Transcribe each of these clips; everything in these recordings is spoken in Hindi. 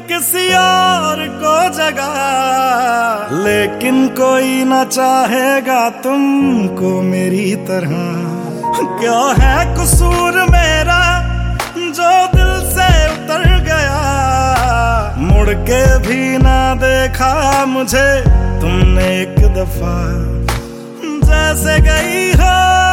किसी और को जगा, लेकिन कोई ना चाहेगा तुमको मेरी तरह। क्या है कसूर मेरा जो दिल से उतर गया, मुड़ के भी ना देखा मुझे तुमने एक दफा। जैसे गई हो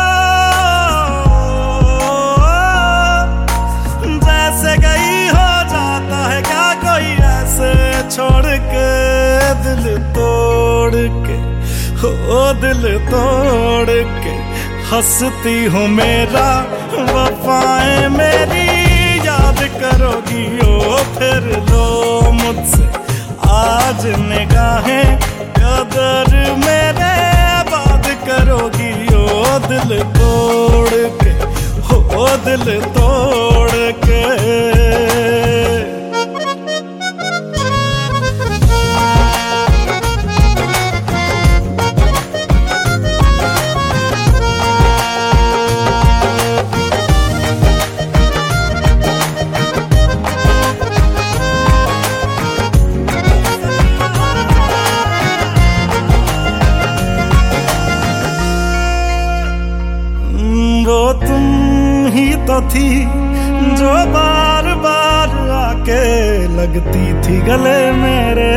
छोड़ के दिल तोड़ के, ओ दिल तोड़ के हंसती हूँ मेरा वफाएं मेरी याद करोगी ओ फिर लो मुझसे आज निगाहें कदर मेरे बात करोगी ओ दिल तोड़ के, ओ दिल तोड़ के। वो तुम ही तो थी जो बार बार आके लगती थी गले मेरे।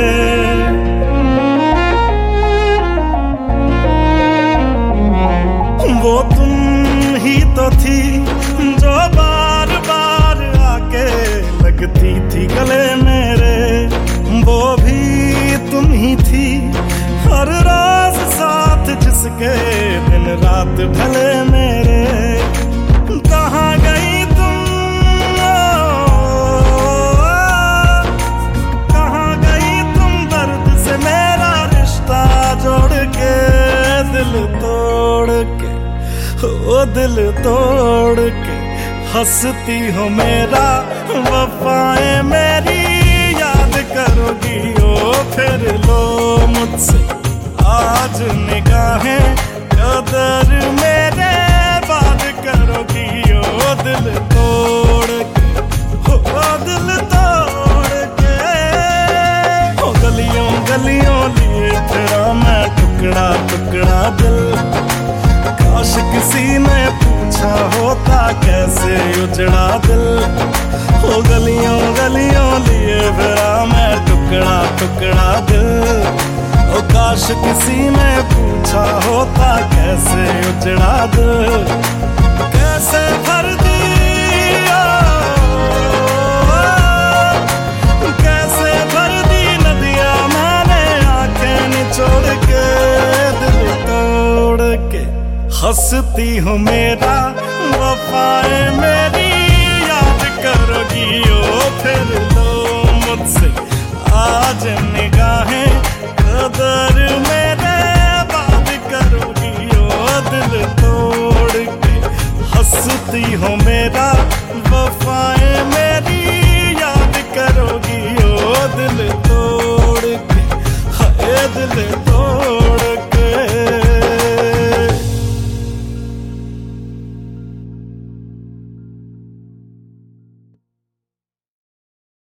वो तुम ही तो थी जो बार बार आके लगती थी गले मेरे। वो भी तुम ही थी हर रोज साथ जिसके दिन रात ढले मेरे। कहाँ गई तुम, कहाँ गई तुम दर्द से मेरा रिश्ता जोड़ के, दिल तोड़ के, ओ दिल तोड़ के हंसती हो मेरा वफाएं मेरी याद करोगी ओ फिर लो मुझसे आज निगाहें कदर मेरे बात करोगी ओ दिल तोड़ के, ओ दिल तोड़ के। ओ गलियों गलियों लिए तेरा मैं टुकड़ा टुकड़ा दिल, काश किसी ने पूछा होता कैसे उजड़ा दिल। ओ गलियों गलियों लिए तेरा मैं टुकड़ा टुकड़ा दिल, ओ काश किसी ने पूछा होता कैसे उजड़ा दिल। कैसे भर दिया, कैसे भर दी नदियाँ मैंने आंखें निचोड़ के, दिल तोड़ के हंसती हूँ मेरा